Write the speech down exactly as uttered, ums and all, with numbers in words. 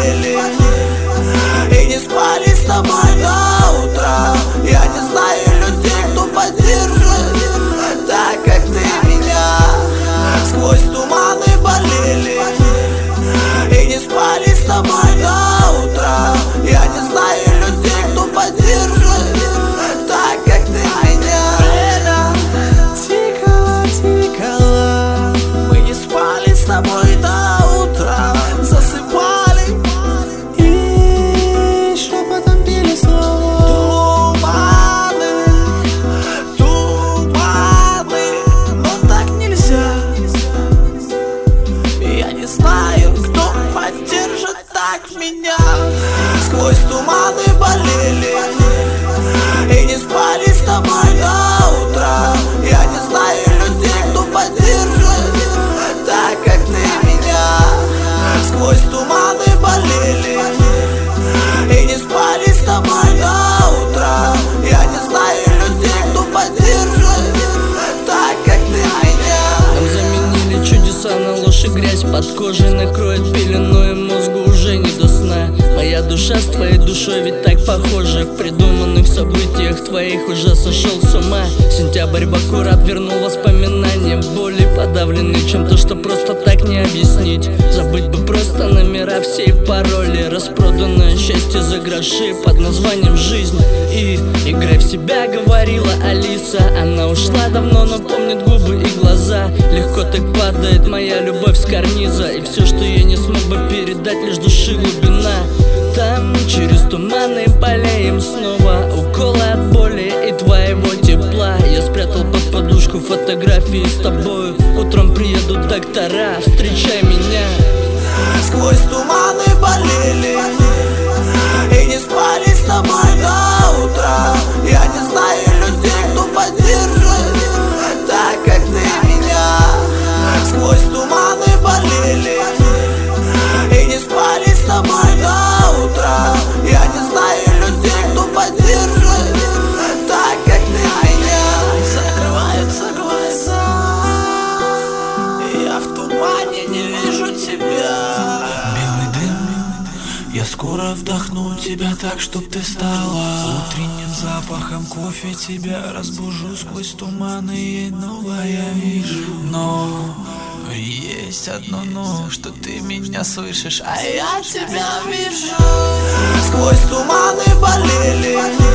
болели и не спали с тобой до утра. Я не знаю людей, кто поддержит так, как ты меня. Сквозь туманы болели и не спали с тобой до утра. Я не знаю людей, кто поддержит так, как ты меня. Время тикало, тикало, мы не спали с тобой до утра. Засыпали и шепотом пели слова. Туманы, туманы, но так нельзя. Я не знаю, кто поддержит так меня. Сквозь туманы болели и не спали с тобой до утра. Я не знаю людей, кто поддержит так, как ты меня. Сквозь туманы болели и не спали с тобой до утра. Я не знаю людей, кто поддержит так, как ты меня. Нам заменили чудеса на ложь и грязь. Под кожей накроет пеленой, мозгу уже не до сна. Моя душа с твоей душой ведь так похожа. В придуманных событиях твоих уже сошел с ума. Сентябрь в аккурат вернул воспоминания, боли подавленные чем-то, что просто так не объяснить. Забыть бы просто номера, все и пароли. Распроданное счастье за гроши под названием жизнь. И играй в себя, говорила Алиса. Она ушла давно, но помнит губы и глаза. Легко так падает моя любовь с карниза, и все, что я не смог бы передать, лишь души глубина. Там через туманы болеем снова, уколы от боли и твоего тепла. Я спрятал под подушку фотографии с тобою. Утром приедут доктора, встречай меня. Сквозь туманы болели и не спали с тобой до утра. Я не знаю людей, кто поддержит так, как ты меня. Сквозь туманы болели и не спали с тобой до утра. Я не знаю людей, кто поддержит так, как ты меня. Закрываются глаза, я в тумане не вижу тебя. Белый дым, я скоро вдохну тебя так, чтоб ты стала. Утренним запахом кофе тебя разбужу. Сквозь туманы и новое вижу. Но есть одно но, что ты меня слышишь, а я тебя вижу. Сквозь туманы болели